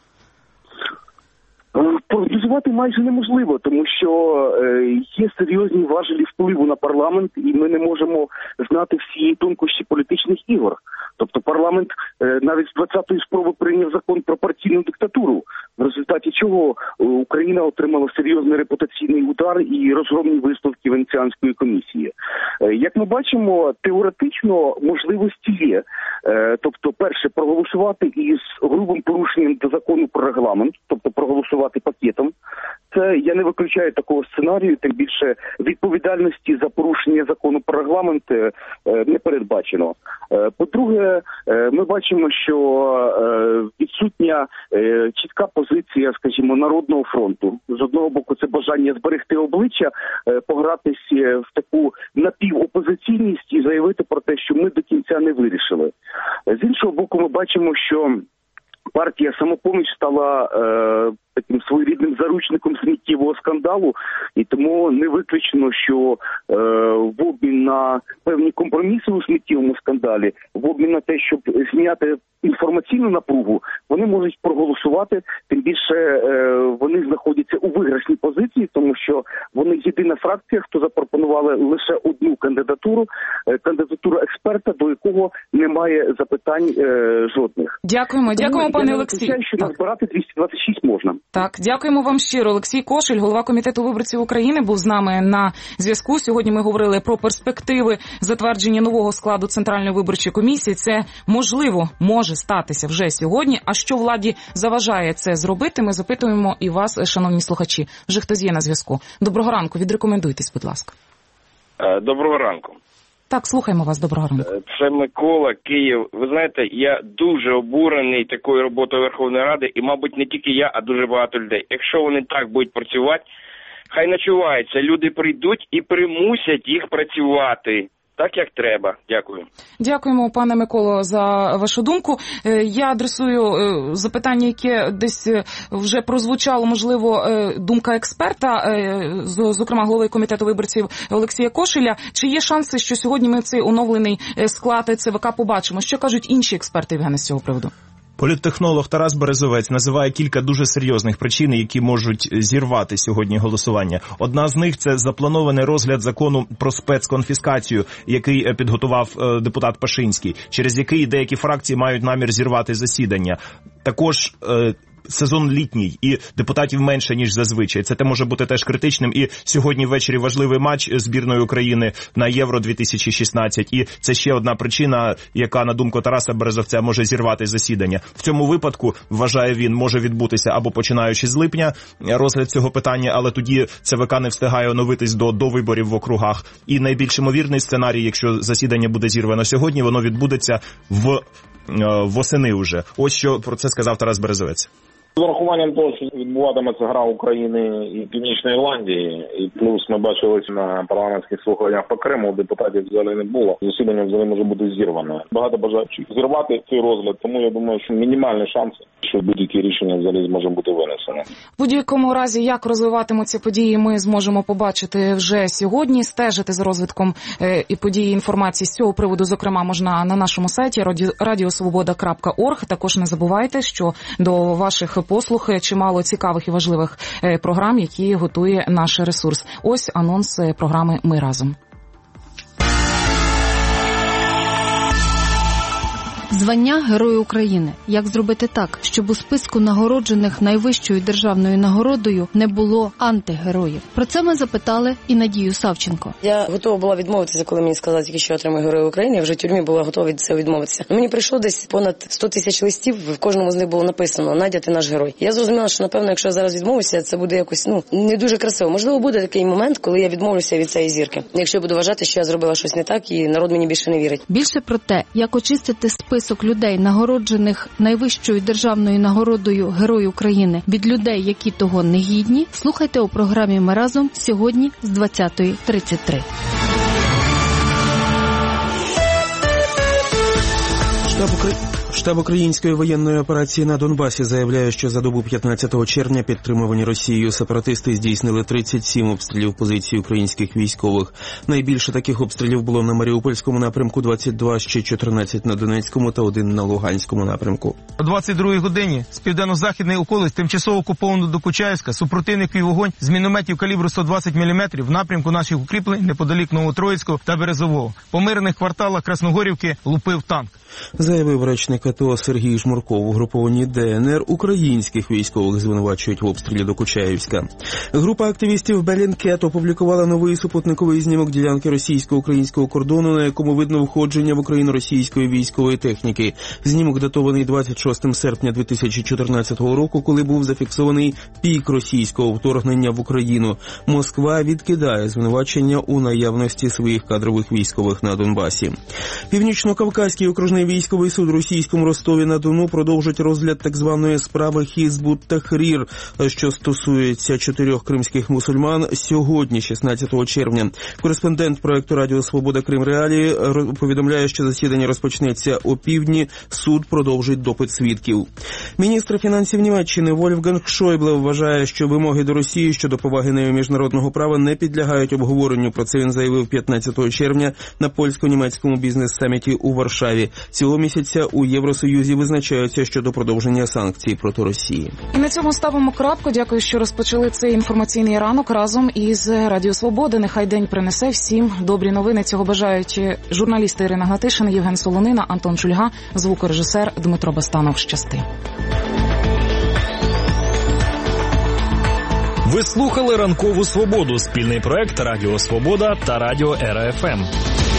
Прогнозувати майже неможливо, тому що е, є серйозні важелі впливу на парламент, і ми не можемо знати всі тонкощі політичних ігор. Тобто парламент е, навіть з двадцятої спроби прийняв закон про партійну диктатуру, в результаті чого Україна отримала серйозний репутаційний удар і розгромні висновки Венеціанської комісії. Е, як ми бачимо, теоретично можливості є. Е, тобто, перше, проголосувати із грубим порушенням до закону про регламент, тобто проголосувати пакетом. Це я не виключаю такого сценарію, тим більше відповідальності за порушення закону про регламент е, не передбачено. Е, по-друге, е, ми бачимо, що е, відсутня е, чітка позиція, скажімо, Народного фронту. З одного боку, це бажання зберегти обличчя, е, погратись в таку напівопозиційність і заявити про те, що ми до кінця не вирішили. З іншого боку, ми бачимо, що партія «Самопоміч» стала е, таким своєрідним заручником сміттєвого скандалу, і тому не виключено, що е, в обмін на певні компроміси у сміттєвому скандалі, в обмін на те, щоб зняти інформаційну напругу, вони можуть проголосувати, тим більше е, вони знаходяться у виграшній позиції, тому що вони єдина фракція, хто запропонували лише одну кандидатуру, е, кандидатуру експерта, до якого немає запитань е, жодних. Дякуємо, дякуємо, пане Олексій. Я що назбирати двісті двадцять шість можна. Так, дякуємо вам щиро. Олексій Кошель, голова Комітету виборців України, був з нами на зв'язку. Сьогодні ми говорили про перспективи затвердження нового складу Центральної виборчої комісії. Це можливо може статися вже сьогодні. А що владі заважає це зробити, ми запитуємо і вас, шановні слухачі. Вже хтось є на зв'язку. Доброго ранку, відрекомендуйтесь, будь ласка. Доброго ранку. Так, слухаємо вас, доброго ранку. Це Микола, Київ. Ви знаєте, я дуже обурений такою роботою Верховної Ради, і, мабуть, не тільки я, а дуже багато людей. Якщо вони так будуть працювати, хай начуваються, люди прийдуть і примусять їх працювати. Так, як треба. Дякую. Дякуємо, пане Миколо, за вашу думку. Я адресую запитання, яке десь вже прозвучало, можливо, думка експерта, зокрема, голови Комітету виборців Олексія Кошеля. Чи є шанси, що сьогодні ми цей оновлений склад ЦВК побачимо? Що кажуть інші експерти, Євгене, з цього приводу? Політтехнолог Тарас Березовець називає кілька дуже серйозних причин, які можуть зірвати сьогодні голосування. Одна з них – це запланований розгляд закону про спецконфіскацію, який підготував депутат Пашинський, через який деякі фракції мають намір зірвати засідання. Також сезон літній, і депутатів менше, ніж зазвичай. Це те може бути теж критичним. І сьогодні ввечері важливий матч збірної України на Євро дві тисячі шістнадцять. І це ще одна причина, яка, на думку Тараса Березовця, може зірвати засідання. В цьому випадку, вважає він, може відбутися або починаючи з липня розгляд цього питання, але тоді ЦВК не встигає оновитись до, до виборів в округах. І найбільш ймовірний сценарій, якщо засідання буде зірвано сьогодні, воно відбудеться в восени уже. Ось що про це сказав Тарас Березовець. З урахуванням того, що відбуватиметься гра України і Північної Ірландії, і плюс ми бачили на парламентських слуханнях по Криму, депутатів взагалі не було, засідання взагалі може бути зірване. Багато бажаючих зірвати цей розгляд, тому я думаю, що мінімальні шанси, що будь-які рішення взагалі зможе бути винесено. В будь-якому разі, як розвиватимуться події, ми зможемо побачити вже сьогодні, стежити за розвитком е, і події інформації з цього приводу, зокрема, можна на нашому сайті радіо свобода крапка орг. Також не забувайте, що до ваших послуг чимало цікавих і важливих програм, які готує наш ресурс. Ось анонс програми «Ми разом». Звання Герой України. Як зробити так, щоб у списку нагороджених найвищою державною нагородою не було антигероїв? Про це ми запитали і Надію Савченко. Я готова була відмовитися, коли мені сказали, тільки що отримаю Герой України. Я вже в тюрмі була готова від цього відмовитися. Мені прийшло десь понад сто тисяч листів, в кожному з них було написано «Надя, ти наш герой». Я зрозуміла, що, напевно, якщо я зараз відмовлюся, це буде якось, ну, не дуже красиво. Можливо, буде такий момент, коли я відмовлюся від цієї зірки. Якщо я буду вважати, що я зробила щось не так, і народ мені більше не вірить. Більше про те, як очистити список людей, нагороджених найвищою державною нагородою Герой України, від людей, які того не гідні, слухайте у програмі «Ми разом» сьогодні з двадцятої тридцять три. Штаб України. Штаб української воєнної операції на Донбасі заявляє, що за добу п'ятнадцятого червня підтримувані Росією сепаратисти здійснили тридцять сім обстрілів позицій українських військових. Найбільше таких обстрілів було на Маріупольському напрямку, двадцять два, ще чотирнадцять на Донецькому та один на Луганському напрямку. О двадцять другій годині з південно-західної околиць тимчасово окупованого Докучаївська супротивник вів вогонь з мінометів калібру сто двадцять міліметрів в напрямку наших укріплень неподалік Новотроїцького та Березового. По мирних кварталах Красногорівки лупив танк. Заявив речник АТО Сергій Жмурков. Угруповані ДНР українських військових звинувачують в обстрілі Докучаївська. Група активістів Белінкет опублікувала новий супутниковий знімок ділянки російсько-українського кордону, на якому видно входження в Україну російської військової техніки. Знімок датований двадцять шостого серпня дві тисячі чотирнадцятого року, коли був зафіксований пік російського вторгнення в Україну. Москва відкидає звинувачення у наявності своїх кадрових військових на Донбасі. Північно-Кавказький окружний військовий суд Російському в Ростові-на-Дону продовжать розгляд так званої справи Хізбут-Тахрір, що стосується чотирьох кримських мусульман сьогодні, шістнадцятого червня. Кореспондент проекту Радіо Свобода Крим Реалії повідомляє, що засідання розпочнеться о півдні, суд продовжить допит свідків. Міністр фінансів Німеччини Вольфганг Шойбле вважає, що вимоги до Росії щодо поваги нею міжнародного права не підлягають обговоренню. Про це він заявив п'ятнадцятого червня на польсько-німецькому бізнес-саміті у Варшаві. Цього місяця у Євросоюзі визначаються щодо продовження санкцій проти Росії. І на цьому ставимо крапку. Дякую, що розпочали цей інформаційний ранок разом із Радіо Свобода. Нехай день принесе всім добрі новини. Цього бажають журналісти Ірина Гатишин, Євген Солонина, Антон Шульга, звукорежисер Дмитро Бастанов. Щасти. Ви слухали «Ранкову свободу» – спільний проект Радіо Свобода та Радіо Ера Еф Ем.